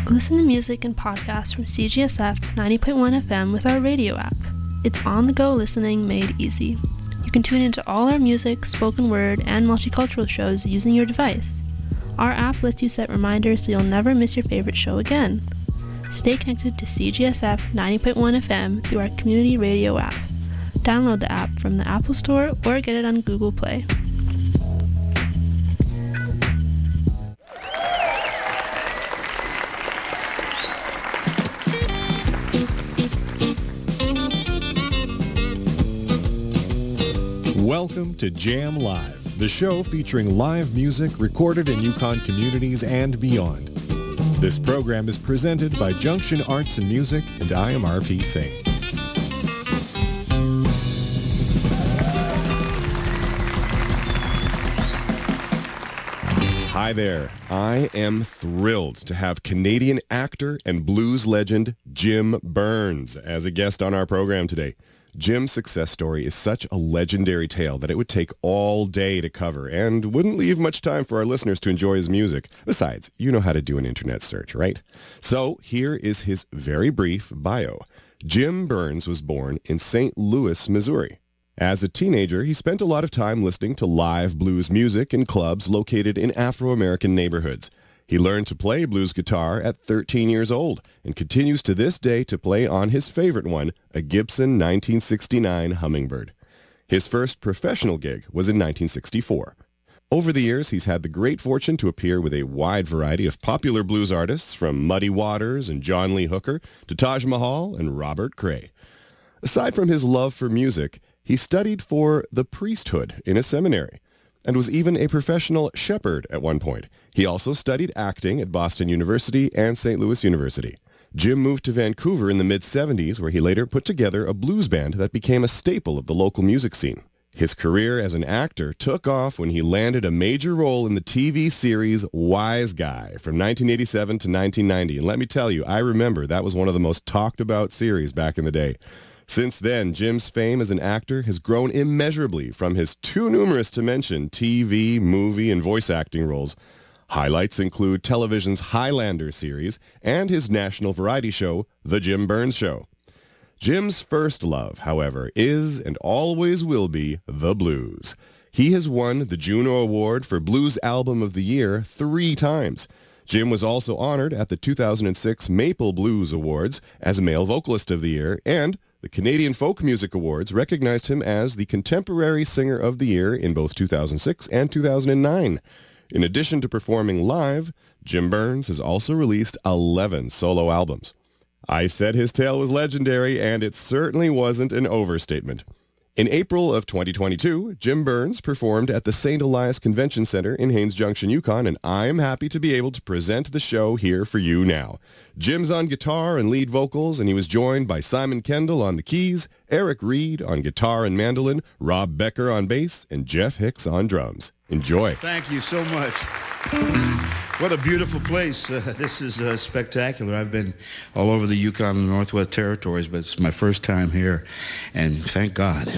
Listen to music and podcasts from CGSF 90.1 FM with our radio app. It's on-the-go listening made easy. You can tune into all our music, spoken word, and multicultural shows using your device. Our app lets you set reminders so you'll never miss your favorite show again. Stay connected to CGSF 90.1 FM through our community radio app. Download the app from the Apple Store or get it on Google Play. Welcome to Jam Live, the show featuring live music recorded in Yukon communities and beyond. This program is presented by Junction Arts and Music, and I am R.P. Singh. Hi there. I am thrilled to have Canadian actor and blues legend Jim Burns as a guest on our program today. Jim's success story is such a legendary tale that it would take all day to cover and wouldn't leave much time for our listeners to enjoy his music. Besides, you know how to do an internet search, right? So here is his very brief bio. Jim Burns was born in St. Louis, Missouri. As a teenager, he spent a lot of time listening to live blues music in clubs located in Afro-American neighborhoods. He learned to play blues guitar at 13 years old and continues to this day to play on his favorite one, a Gibson 1969 Hummingbird. His first professional gig was in 1964. Over the years, he's had the great fortune to appear with a wide variety of popular blues artists, from Muddy Waters and John Lee Hooker to Taj Mahal and Robert Cray. Aside from his love for music, he studied for the priesthood in a seminary and was even a professional shepherd at one point. He also studied acting at Boston University and St. Louis University. Jim moved to Vancouver in the mid-'70s, where he later put together a blues band that became a staple of the local music scene. His career as an actor took off when he landed a major role in the TV series Wise Guy from 1987 to 1990. And let me tell you, I remember that was one of the most talked about series back in the day. Since then, Jim's fame as an actor has grown immeasurably from his too numerous to mention TV, movie, and voice acting roles. Highlights include television's Highlander series and his national variety show, The Jim Burns Show. Jim's first love, however, is and always will be the blues. He has won the Juno Award for Blues Album of the Year 3 times. Jim was also honored at the 2006 Maple Blues Awards as Male Vocalist of the Year, and the Canadian Folk Music Awards recognized him as the Contemporary Singer of the Year in both 2006 and 2009. In addition to performing live, Jim Burns has also released 11 solo albums. I said his tale was legendary, and it certainly wasn't an overstatement. In April of 2022, Jim Burns performed at the St. Elias Convention Center in Haines Junction, Yukon, and I'm happy to be able to present the show here for you now. Jim's on guitar and lead vocals, and he was joined by Simon Kendall on the keys, Eric Reed on guitar and mandolin, Rob Becker on bass, and Jeff Hicks on drums. Enjoy. Thank you so much. What a beautiful place. This is spectacular. I've been all over the Yukon and Northwest Territories, but it's my first time here, and thank God.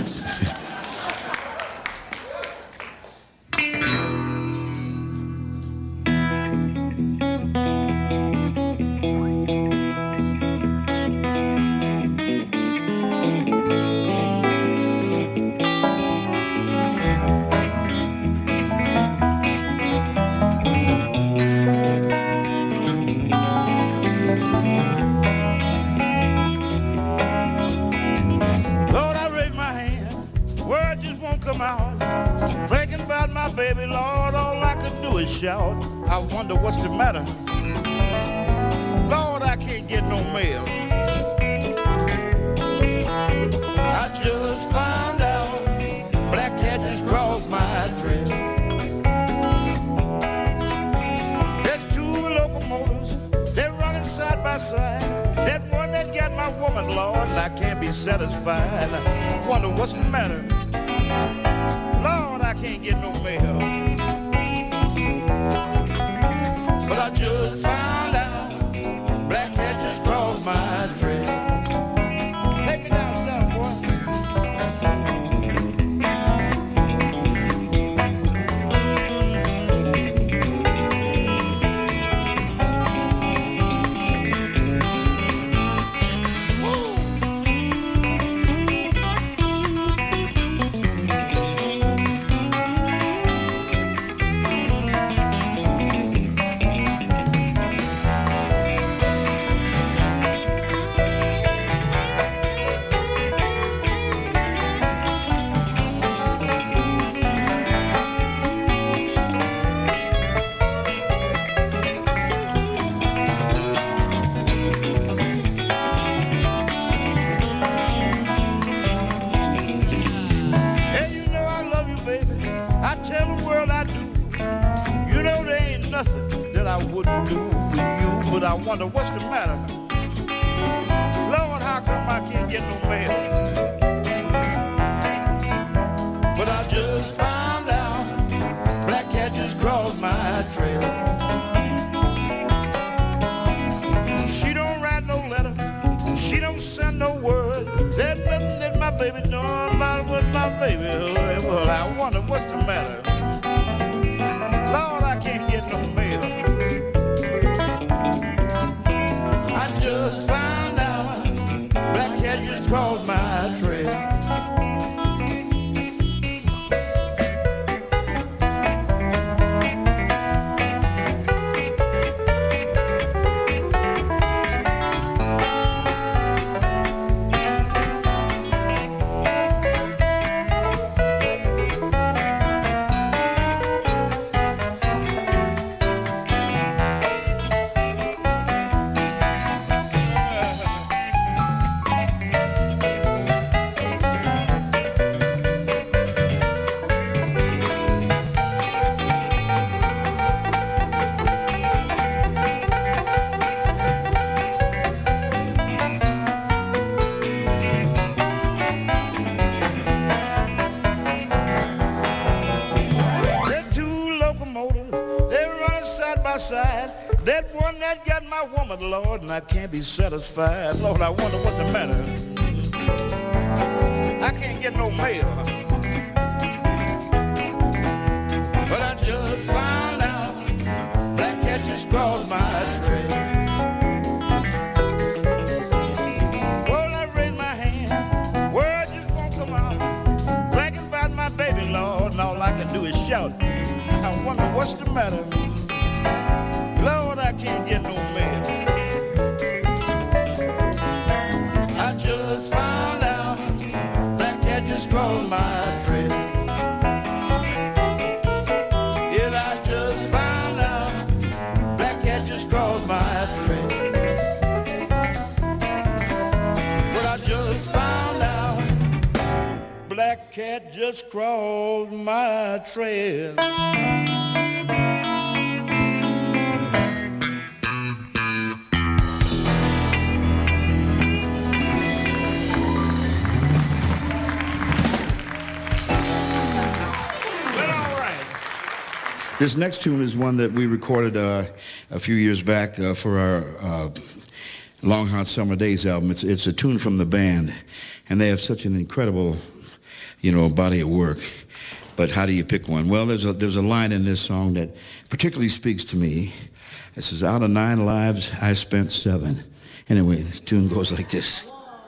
Shout. I wonder what's the matter. Lord, I can't get no mail. I just found out black cat just crossed my trail. There's 2 locomotives, they're running side by side. That one that got my woman, Lord, and I can't be satisfied. I wonder what's the matter. Lord, I can't get no mail. But I just found out black cat just crossed my trail. Take me down south, boy. but I wonder what's the matter. Lord, how come I can't get no mail? But I just found out black cat just crossed my trail. She don't write no letter, she don't send no word. There's nothing that my baby doing about what my baby. Well, I wonder what's the matter. Lord, I can't get no mail. I just found out black cat just crossed my trail. That one that got my woman, Lord, and I can't be satisfied. Lord, I wonder what's the matter. I can't get no mail. But I just found out black cat just crossed my trail. Well, I raised my hand, words just won't come out. Thinking about my baby, Lord, and all I can do is shout. I wonder what's the matter. Lord, I can't get no mail. I just found out black cat just crossed my trail. Yeah, I just found out black cat just crossed my trail. But I just found out black cat just crossed my trail. This next tune is one that we recorded a few years back for our Long Hot Summer Days album. It's a tune from the band, and they have such an incredible, body of work. But how do you pick one? Well, there's a line in this song that particularly speaks to me. It says, "Out of 9 lives, I spent 7." Anyway, this tune goes like this.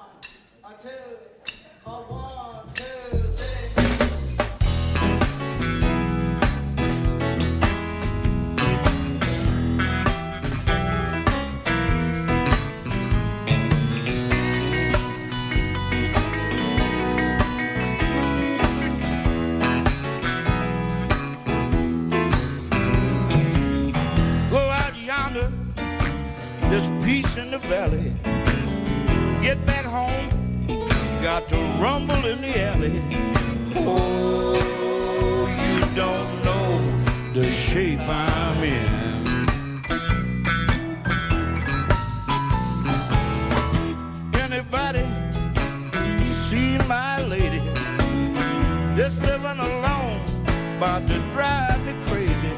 There's peace in the valley. Get back home, got to rumble in the alley. Oh, you don't know the shape I'm in. Anybody see my lady? Just living alone, about to drive me crazy.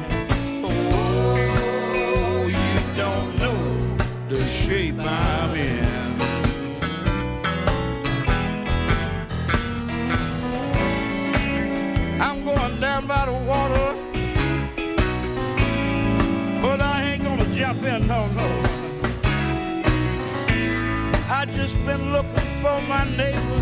Oh, you don't know the shape I'm in. I'm going down by the water, but I ain't gonna jump in, no. I just been looking for my neighbor.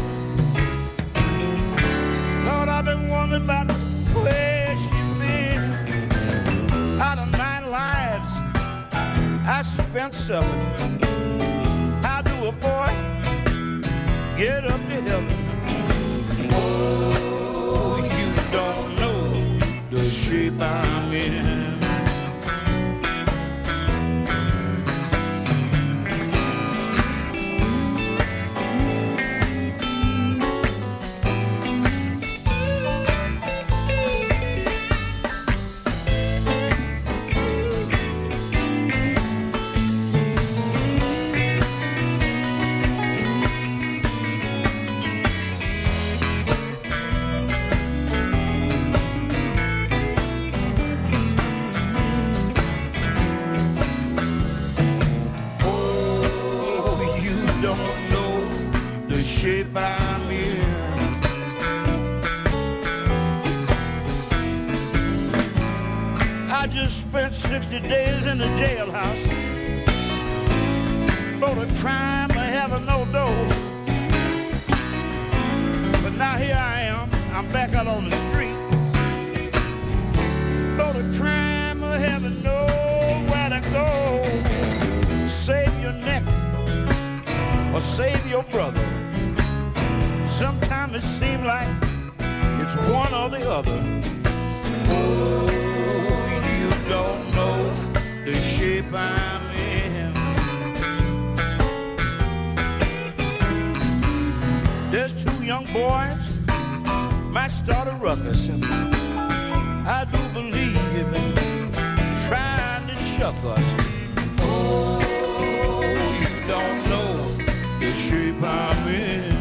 Lord, I've been wondering about where she been. Out of 9 lives, I spent 7. How do a boy get up to heaven? Oh, you don't know the shape I'm in. 60 days in the jailhouse for the crime of having no dough. But now here I am, I'm back out on the street for the crime of having nowhere to go. Save your neck or save your brother. Sometimes it seems like it's one or the other. Oh, you don't know the shape I'm in. There's two young boys might start a ruckus. I do believe trying to shuck us. Oh, you don't know the shape I'm in.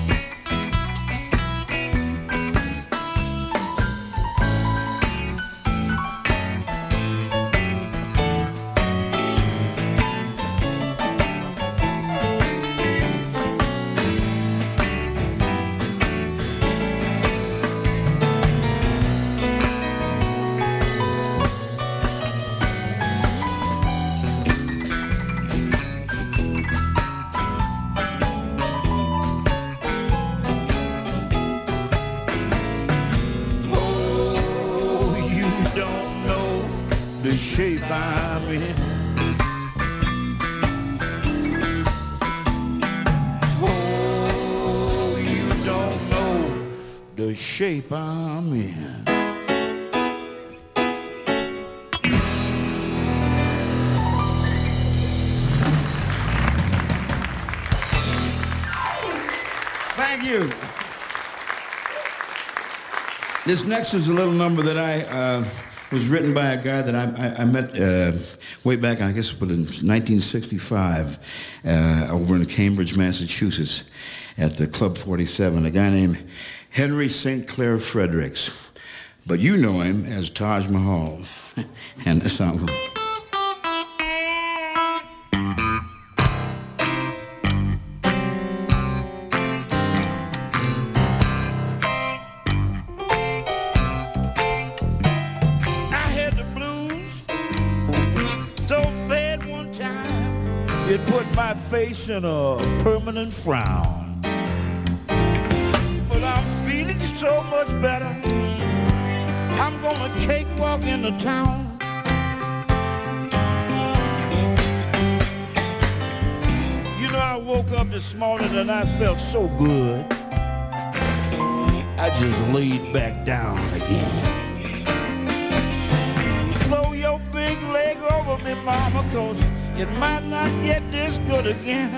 Shape I'm in. Oh, you don't know the shape I'm in. Thank you. This next is a little number that I was written by a guy that I met way back, I guess it was in 1965, over in Cambridge, Massachusetts, at the Club 47, a guy named Henry St. Clair Fredericks. But you know him as Taj Mahal. And the song goes. It put my face in a permanent frown. But I'm feeling so much better. I'm gonna cakewalk into town. You know, I woke up this morning and I felt so good. I just laid back down again. Throw your big leg over me, mama, 'cause it might not get this good again.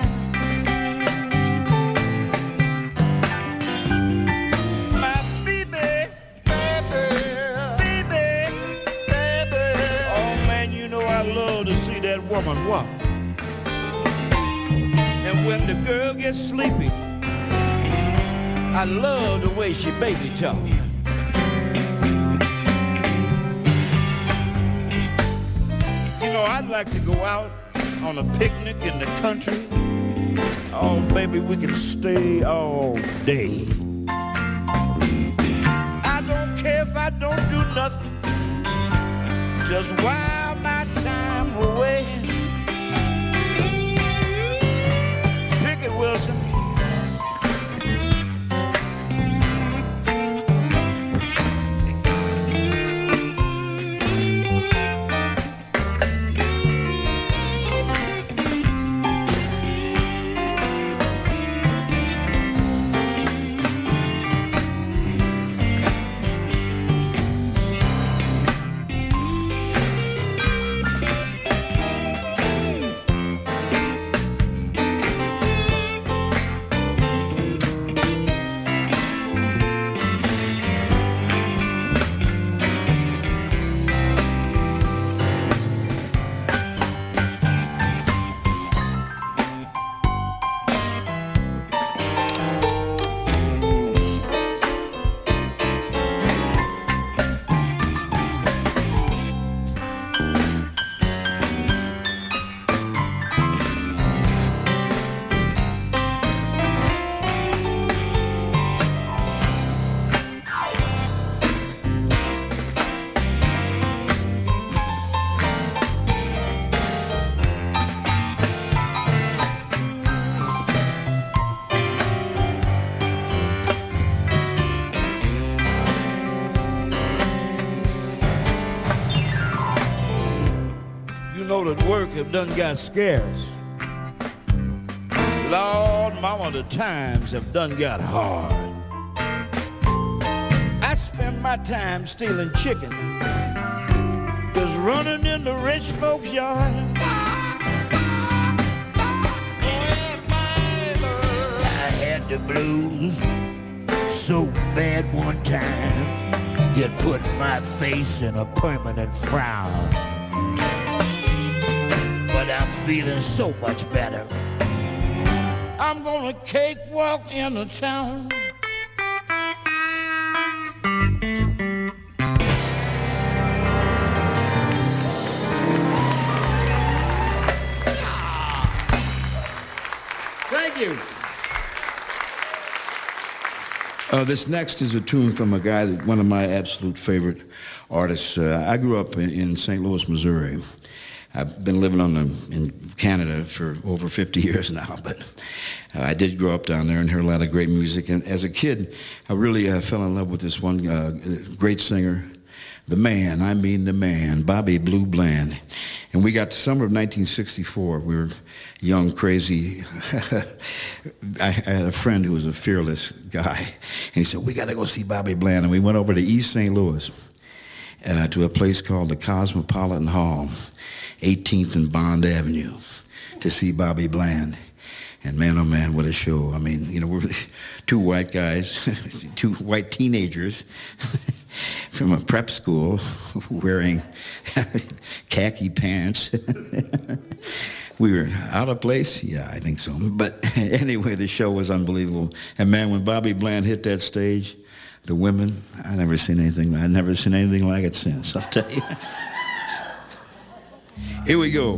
My baby, baby, baby. Oh man, you know I love to see that woman walk. And when the girl gets sleepy, I love the way she baby talk. You know, I'd like to go out on a picnic in the country. Oh, baby, we can stay all day. I don't care if I don't do nothing. Just while my time away. Picket Wilson. have done got scarce. Lord, mama, the times have done got hard. I spend my time stealing chicken, just running in the rich folks' yard. I had the blues so bad one time, it put my face in a permanent frown. But I'm feeling so much better. I'm gonna cakewalk into town. Thank you. This next is a tune from a guy that one of my absolute favorite artists. I grew up in St. Louis, Missouri. I've been living in Canada for over 50 years now, but I did grow up down there and hear a lot of great music. And as a kid, I really fell in love with this one great singer, the man, Bobby Blue Bland. And we got the summer of 1964. We were young, crazy. I had a friend who was a fearless guy, and he said, we got to go see Bobby Bland. And we went over to East St. Louis to a place called the Cosmopolitan Hall, 18th and Bond Avenue, to see Bobby Bland. And man, oh man, what a show. I mean, you know, we're two white guys, two white teenagers from a prep school wearing khaki pants. We were out of place? Yeah, I think so. But anyway, the show was unbelievable. And man, when Bobby Bland hit that stage, the women, I've never seen anything like it since, I'll tell you. Here we go.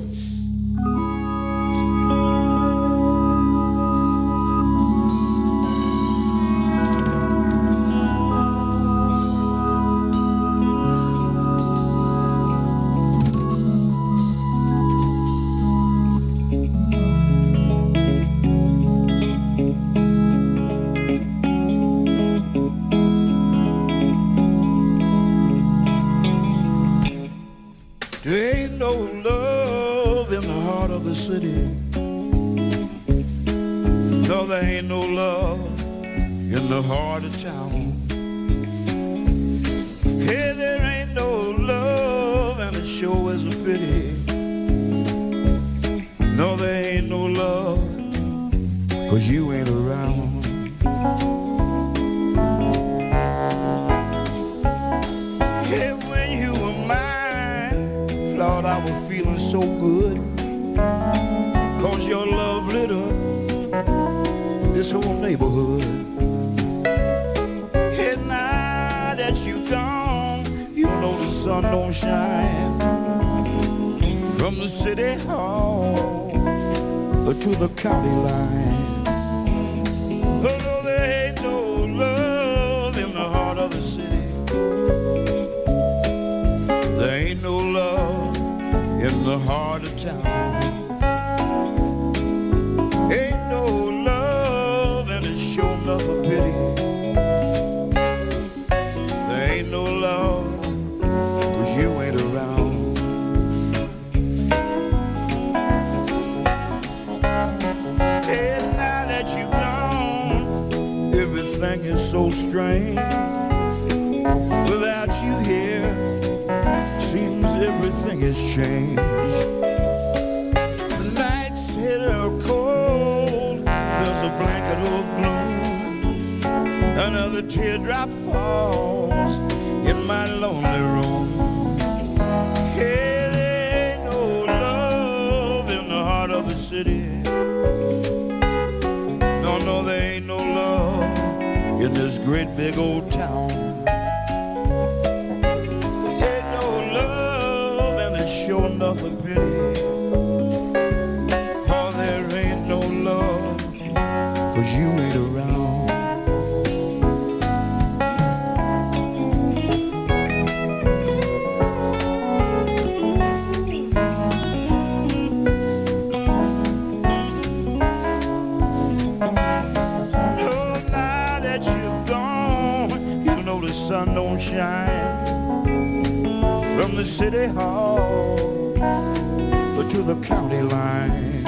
to the county line.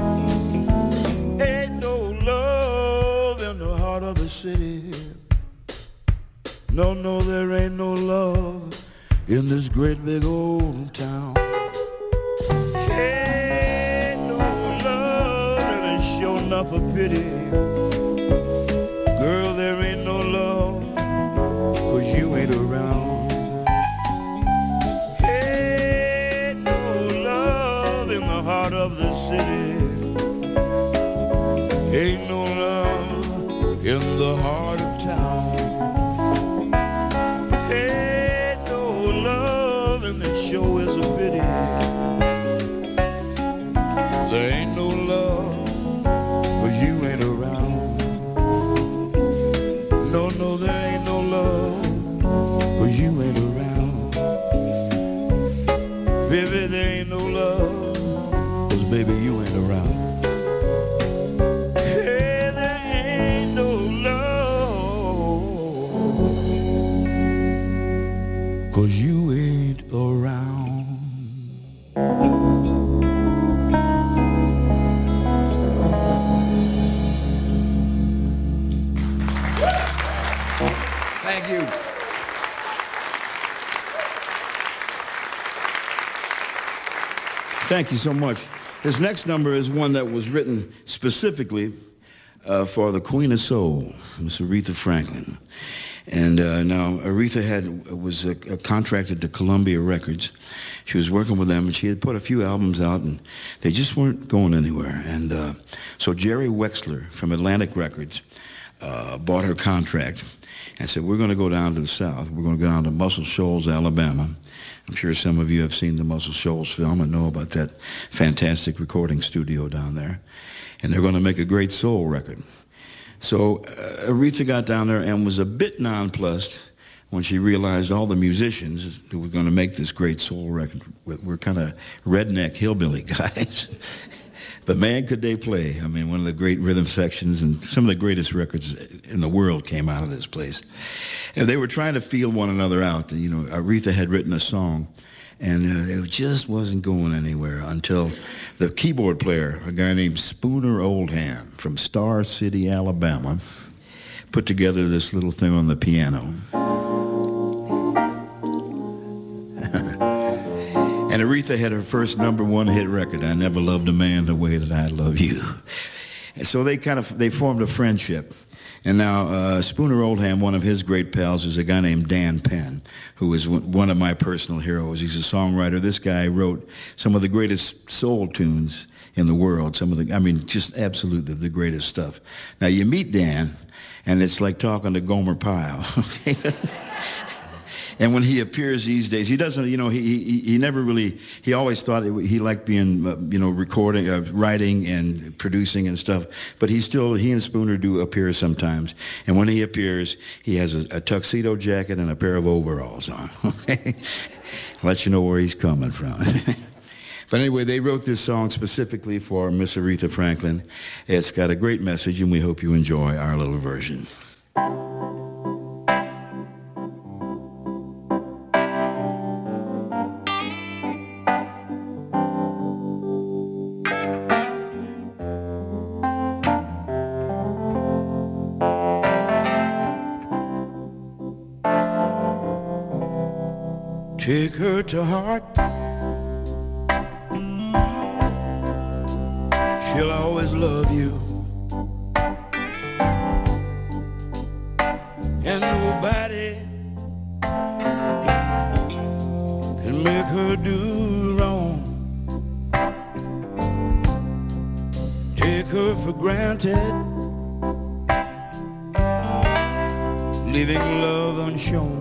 Ain't no love in the heart of the city. No, no, there ain't no love in this great big old town. Ain't no love, and it's sure enough a pity. Girl, there ain't no love, 'cause you ain't around. Ain't no love in the heart of the city. Ain't no love in the heart of town. Ain't no love, and it sure is a pity. There ain't no love, 'cause you ain't around. No, no, there ain't no love, 'cause you ain't around. Baby, there ain't no love, 'cause baby, you ain't around. Hey, there ain't no love, 'cause you ain't around. Thank you. Thank you so much. This next number is one that was written specifically for the Queen of Soul, Miss Aretha Franklin. And now Aretha was contracted to Columbia Records. She was working with them, and she had put a few albums out, and they just weren't going anywhere. And so Jerry Wexler from Atlantic Records bought her contract and said, we're going to go down to the South. We're going to go down to Muscle Shoals, Alabama. I'm sure some of you have seen the Muscle Shoals film and know about that fantastic recording studio down there. And they're going to make a great soul record. So Aretha got down there and was a bit nonplussed when she realized all the musicians that were going to make this great soul record were kind of redneck hillbilly guys. But man, could they play. I mean, one of the great rhythm sections and some of the greatest records in the world came out of this place. And they were trying to feel one another out. You know, Aretha had written a song, and it just wasn't going anywhere until the keyboard player, a guy named Spooner Oldham from Star City, Alabama, put together this little thing on the piano. And Aretha had her first #1 hit record, I Never Loved a Man the Way That I Love You. And so they formed a friendship. And now Spooner Oldham, one of his great pals, is a guy named Dan Penn, who is one of my personal heroes. He's a songwriter. This guy wrote some of the greatest soul tunes in the world. Just absolutely the greatest stuff. Now you meet Dan, and it's like talking to Gomer Pyle. And when he appears these days, he doesn't, he never really, he always thought he liked being, recording, writing and producing and stuff. But he and Spooner do appear sometimes. And when he appears, he has a tuxedo jacket and a pair of overalls on. Okay? Let you know where he's coming from. But anyway, they wrote this song specifically for Miss Aretha Franklin. It's got a great message, and we hope you enjoy our little version. Take her to heart. She'll always love you. And nobody can make her do wrong. Take her for granted, leaving love unshown.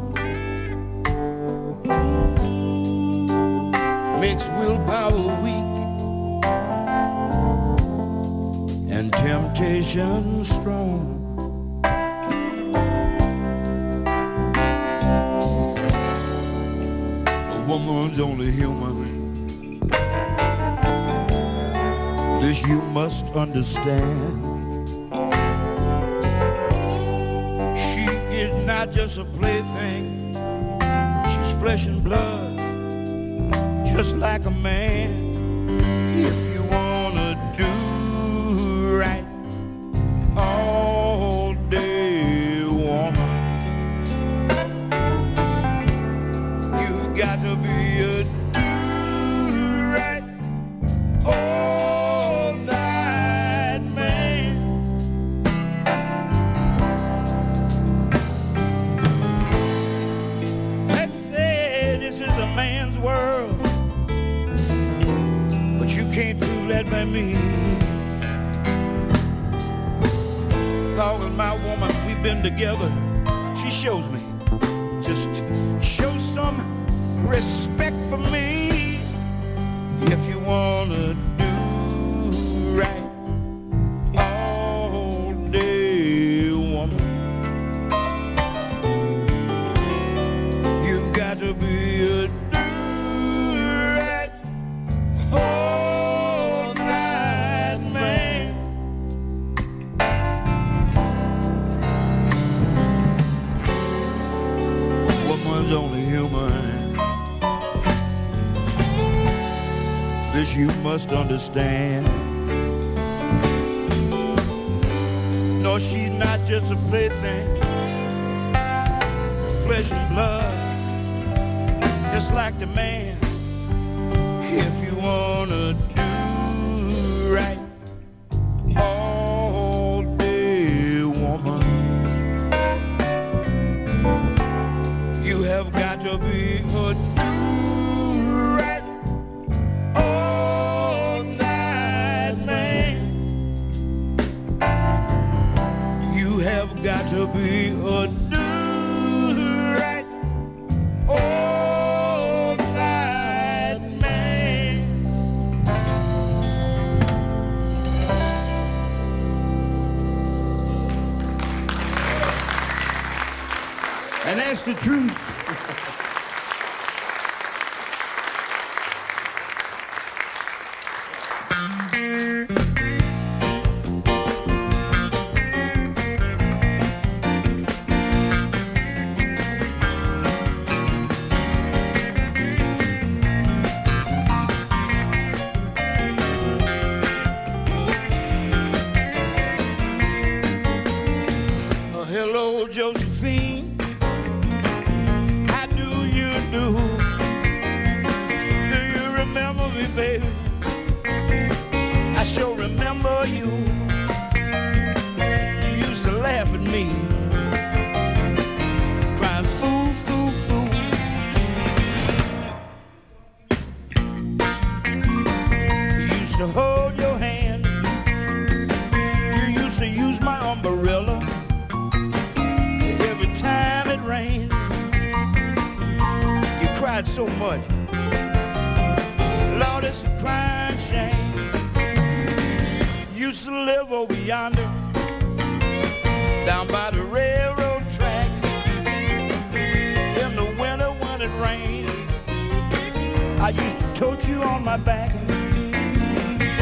Makes willpower weak and temptation strong. A woman's only human. This you must understand. She is not just a plaything. She's flesh and blood, just like a man. let me. Long as my woman, we've been together, she shows me. Just show some respect for me. If you wanna do right all day, woman, you've got to be a do-right all night man. Woman's only human. This you must understand. No, she's not just a plaything, flesh and blood, just like the man. If you wanna do right all day, woman, you have got to be a do-right all night man. You have got to be a do-right all night man. And that's the truth. Hello, Josephine. How do you do? Do you remember me, baby? I sure remember you. You used to laugh at me, crying fool, fool, fool. You used to hold your hand. You used to use my umbrella. Time it rained, you cried so much. Lord, it's a crying shame. Used to live over yonder, down by the railroad track. In the winter when it rained, I used to tote you on my back.